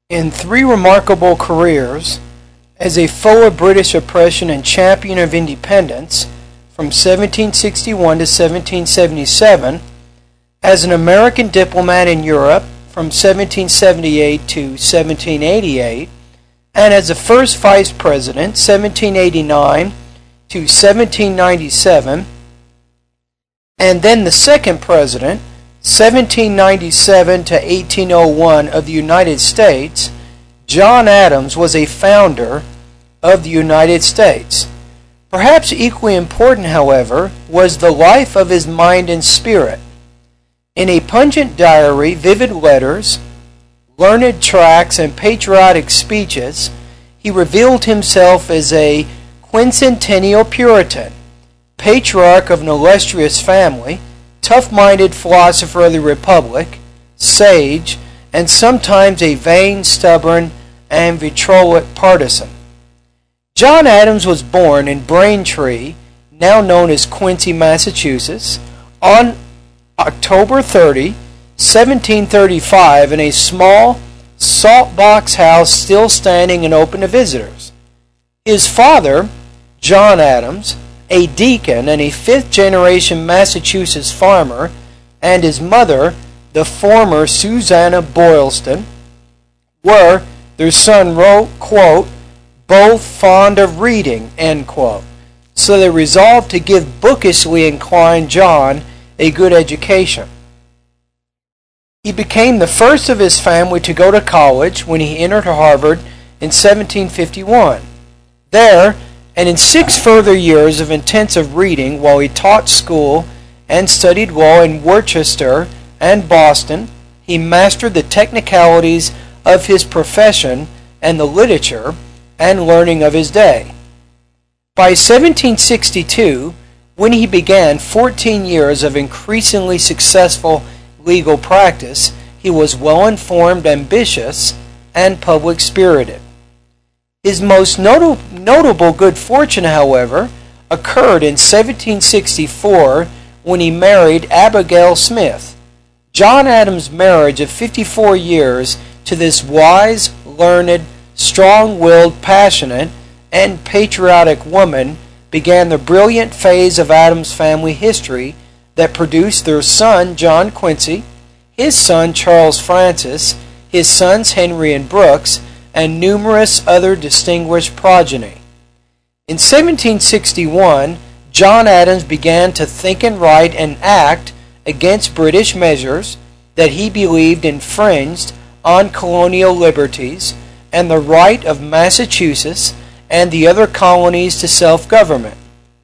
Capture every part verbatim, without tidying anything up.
In three remarkable careers, as a foe of British oppression and champion of independence from seventeen sixty-one to seventeen seventy-seven, as an American diplomat in Europe from seventeen seventy-eight to seventeen eighty-eight, and as the first vice president seventeen eighty-nine to seventeen ninety-seven, and then the second president seventeen ninety-seven to eighteen oh one of the United States, John Adams was a founder of the United States. Perhaps equally important, however, was the life of his mind and spirit. In a pungent diary, vivid letters, learned tracts, and patriotic speeches, he revealed himself as a quincentennial Puritan, patriarch of an illustrious family, tough-minded philosopher of the Republic, sage, and sometimes a vain, stubborn, and vitriolic partisan. John Adams was born in Braintree, now known as Quincy, Massachusetts, on October thirtieth, seventeen thirty-five, in a small salt box house still standing and open to visitors. His father, John Adams, a deacon and a fifth-generation Massachusetts farmer, and his mother, the former Susanna Boylston, were, their son wrote, quote, both fond of reading, end quote. So they resolved to give bookishly inclined John a good education. He became the first of his family to go to college when he entered Harvard in seventeen fifty-one. There, and in six further years of intensive reading while he taught school and studied law in Worcester and Boston, he mastered the technicalities of his profession and the literature and learning of his day. By seventeen sixty-two, when he began fourteen years of increasingly successful legal practice, he was well-informed, ambitious, and public-spirited. His most notable, notable good fortune, however, occurred in seventeen sixty-four when he married Abigail Smith. John Adams' marriage of fifty-four years to this wise, learned, strong-willed, passionate, and patriotic woman began the brilliant phase of Adams' family history that produced their son John Quincy, his son Charles Francis, his sons Henry and Brooks, and numerous other distinguished progeny. In seventeen sixty-one, John Adams began to think and write and act against British measures that he believed infringed on colonial liberties and the right of Massachusetts and the other colonies to self-government.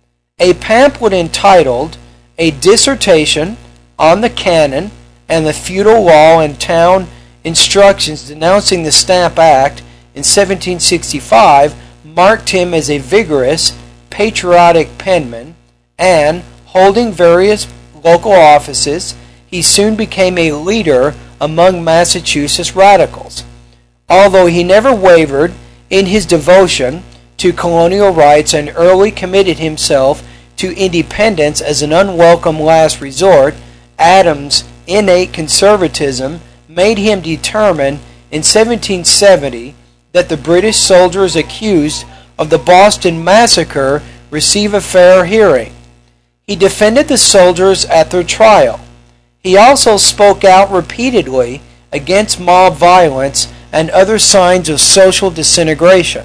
A pamphlet entitled A Dissertation on the Canon and the Feudal Law and Town Instructions denouncing the Stamp Act in seventeen sixty-five marked him as a vigorous, patriotic penman, and, holding various local offices, he soon became a leader among Massachusetts radicals. Although he never wavered in his devotion to colonial rights and early committed himself to independence as an unwelcome last resort, Adams' innate conservatism made him determine in seventeen seventy that the British soldiers accused of the Boston Massacre receive a fair hearing. He defended the soldiers at their trial. He also spoke out repeatedly against mob violence and other signs of social disintegration.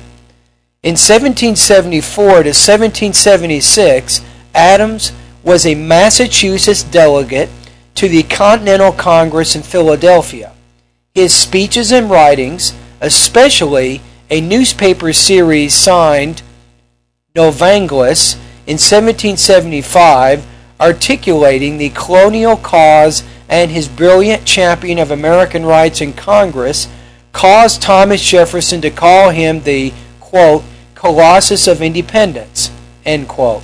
In seventeen seventy-four to seventeen seventy-six, Adams was a Massachusetts delegate to the Continental Congress in Philadelphia. His speeches and writings, especially a newspaper series signed Novanglus in seventeen seventy-five, articulating the colonial cause and his brilliant champion of American rights in Congress, caused Thomas Jefferson to call him the, quote, Colossus of Independence, end quote.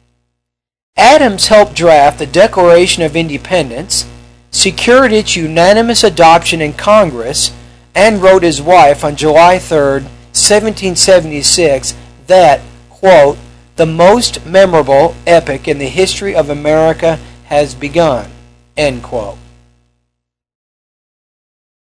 Adams helped draft the Declaration of Independence, secured its unanimous adoption in Congress, and wrote his wife on July third, seventeen seventy-six, that, quote, the most memorable epoch in the history of America has begun, end quote.